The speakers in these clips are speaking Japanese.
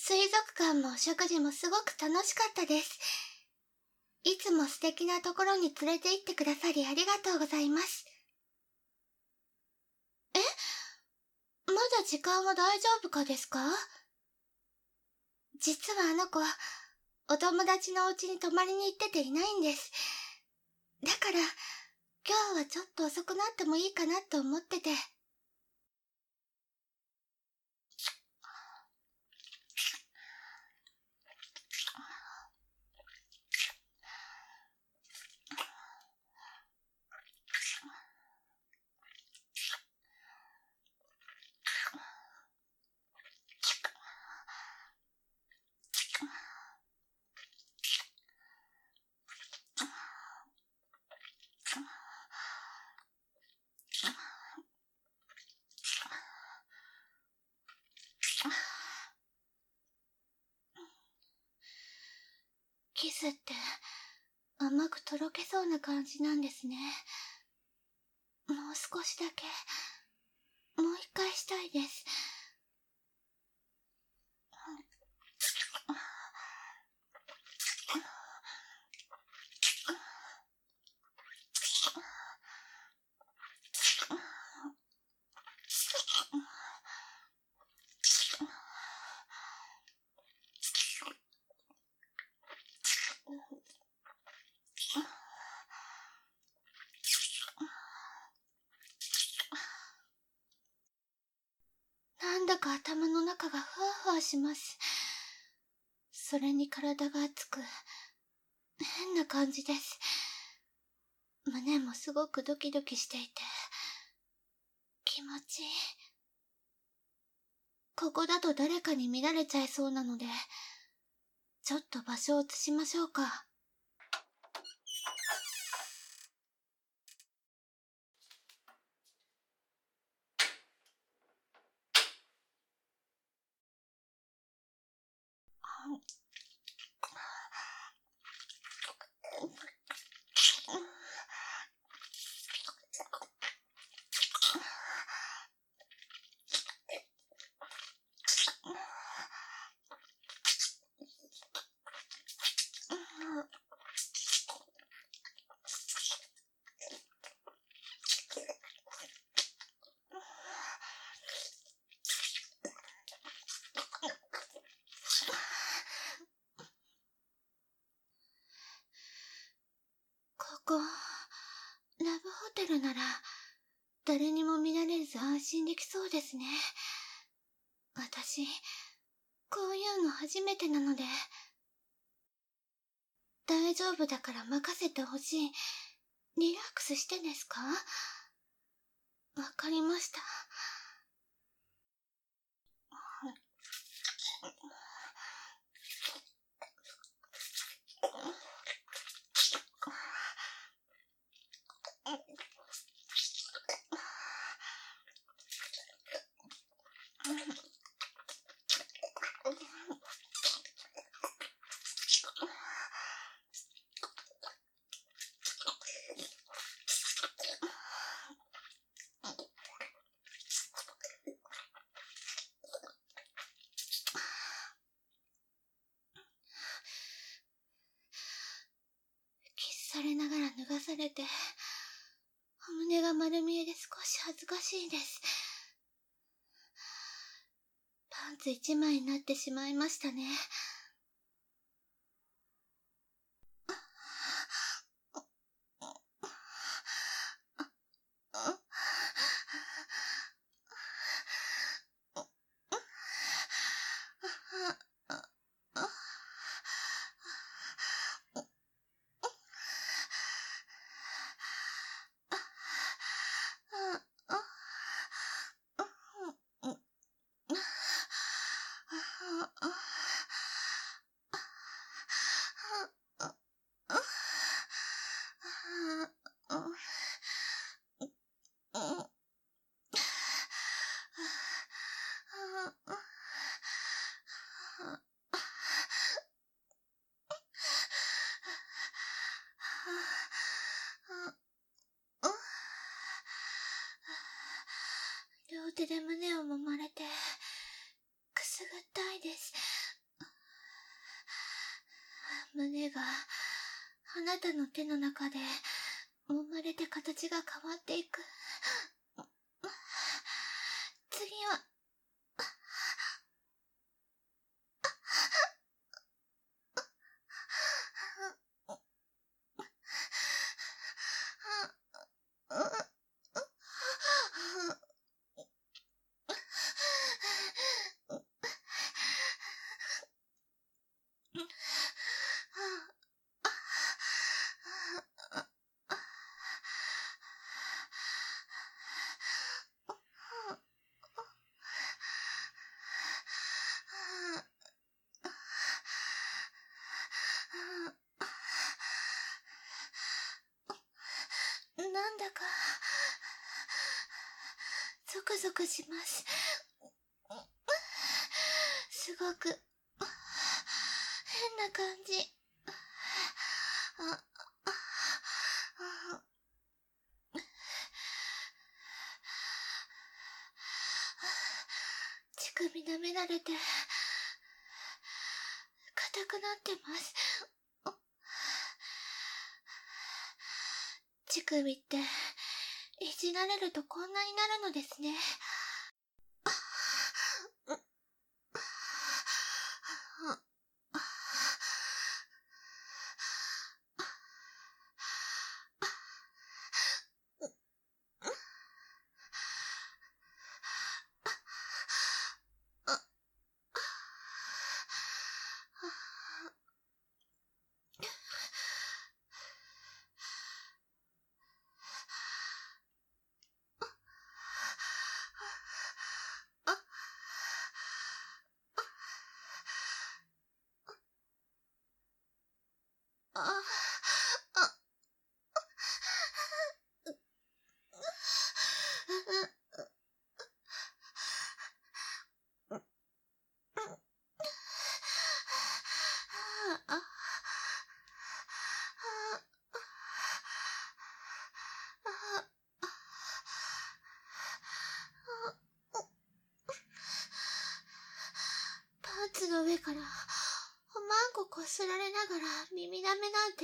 水族館もお食事もすごく楽しかったです。いつも素敵なところに連れて行ってくださりありがとうございます。まだ時間は大丈夫かですか？実はあの子、お友達のお家に泊まりに行ってていないんです。だから、今日はちょっと遅くなってもいいかなと思ってて。キスって甘くとろけそうな感じなんですね。もう少しだけ、もう一回したいです。なんだか頭の中がふわふわします。それに体が熱く、変な感じです。胸もすごくドキドキしていて、気持ちいい。ここだと誰かに見られちゃいそうなので、ちょっと場所を移しましょうか。ここ、ラブホテルなら、誰にも見られず安心できそうですね。私、こういうの初めてなので。大丈夫だから任せてほしい。リラックスしてですか？わかりました。キスされながら脱がされて、お胸が丸見えで少し恥ずかしいです。パンツ一枚になってしまいましたね。両手で胸を揉まれて、くすぐったいです。 胸があなたの手の中で揉まれて形が変わっていく。次は、なんだかゾクゾクします。すごく変な感じ。乳首舐められて硬くなってます。乳首っていじられるとこんなになるのですね。パンツの上からおまんここすられながら耳舐めなんて。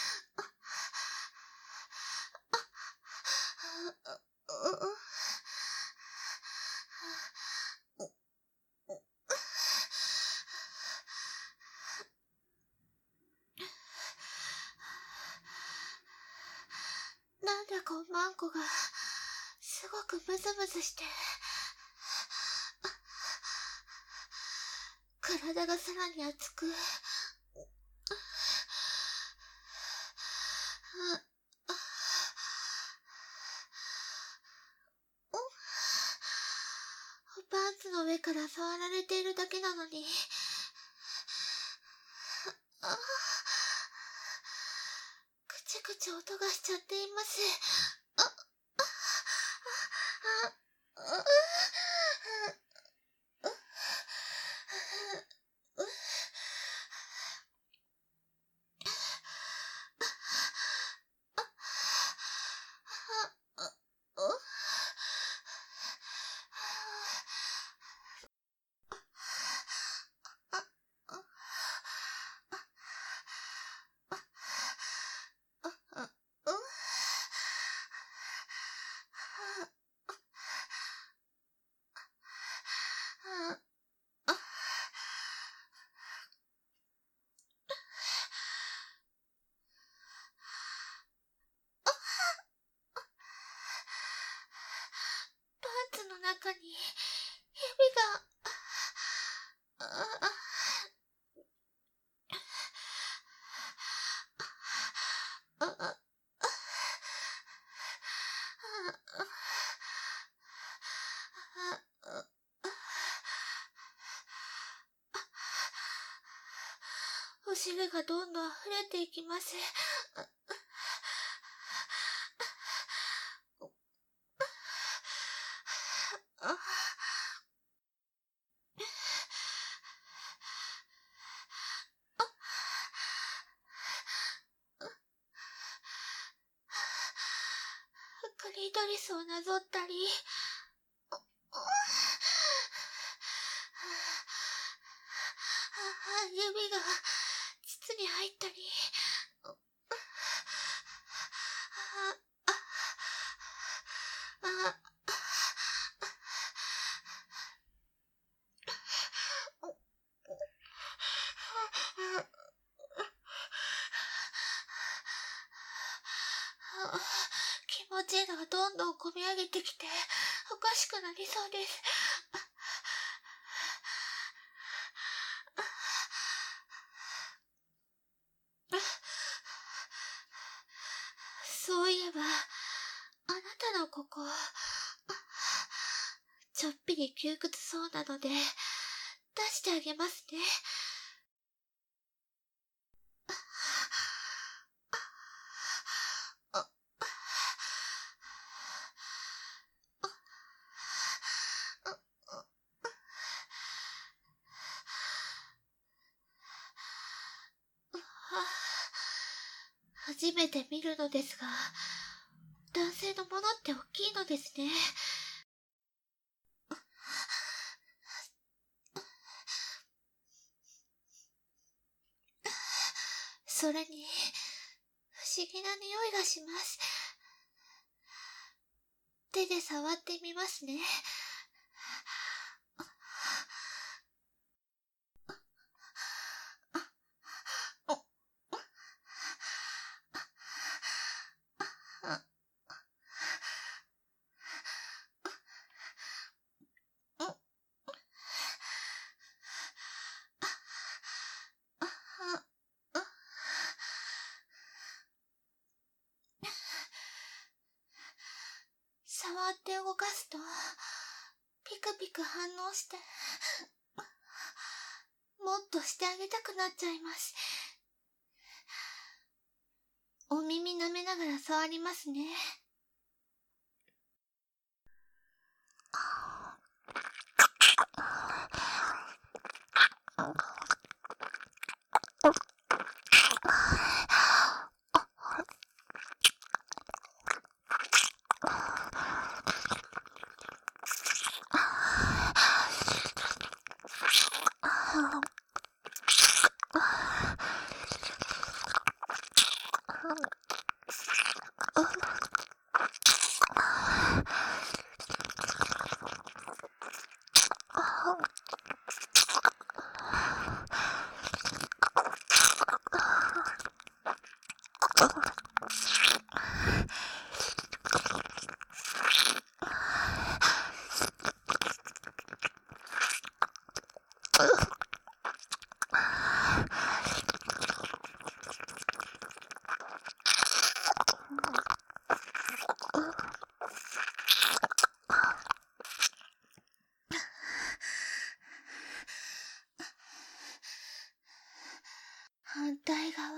なんだかおまんこがすごくムズムズして、体がさらに熱く、パンツの上から触られているだけなのに、くちくち音がしちゃっています。パンツの中に指が。お尻がどんどん溢れていきます。クリトリスをなぞったり、指が室に入ったり、気持ちがどんどんこみ上げてきて、おかしくなりそうです。そういえば、あなたのここ、ちょっぴり窮屈そうなので、出してあげますね。初めて見るのですが、男性のものって大きいのですね。それに、不思議な匂いがします。手で触ってみますね。触って動かすと、ピクピク反応して、もっとしてあげたくなっちゃいます。お耳舐めながら触りますね。反対側。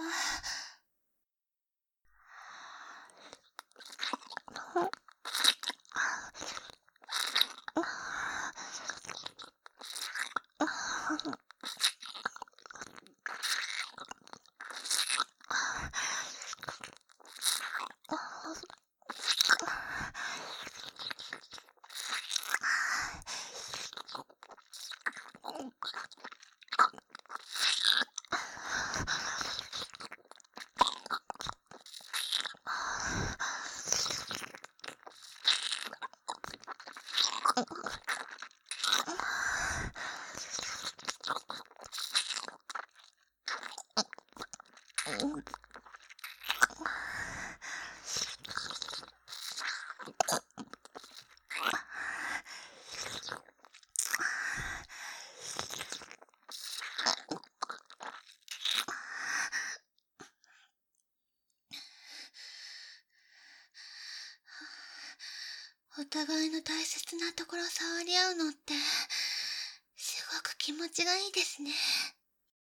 お互いの大切なところ触り合うのって、すごく気持ちがいいですね。